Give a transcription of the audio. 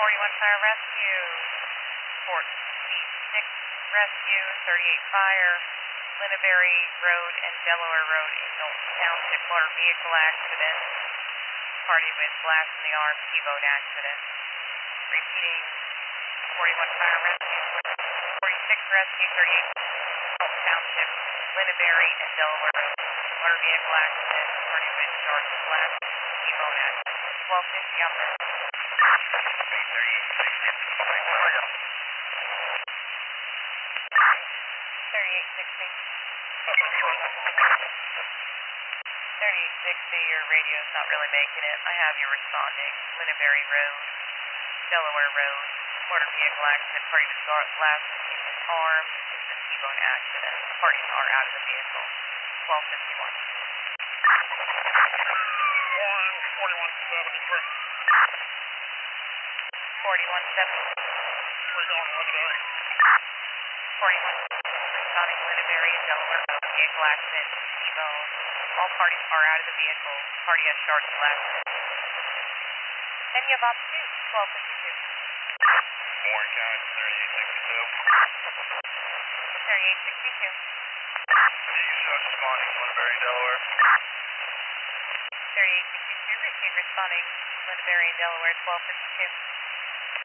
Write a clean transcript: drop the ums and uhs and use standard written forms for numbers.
41 Fire Rescue, 46 Rescue, 38 Fire, Linnaberry Road and Delaware Road in Knowlton Township, motor vehicle accident, party with blast in the arm, T-bone accident. Repeating, 41 Fire Rescue, 46 Rescue, 38 Knowlton Township, Linnaberry and Delaware Road, motor vehicle accident, party with short blast, T-bone accident. 1250 up there. 3860, your radio's not really making it. I have you responding. Linnaberry Road, Delaware Road, motor vehicle accident, party with blast in the arm, is a T-bone accident. Parties are out of the vehicle. 1251. 4173. 4170. We're going to Linnaberry. 41 responding Linnaberry and Delaware Road, vehicle accident, T-bone. All parties are out of the vehicle. Party has short blast. And you have op 2, 1252. Warren County, 3862. 3862. You responding to Linnaberry, Delaware. 3862, receive responding Linnaberry and Delaware, 1252.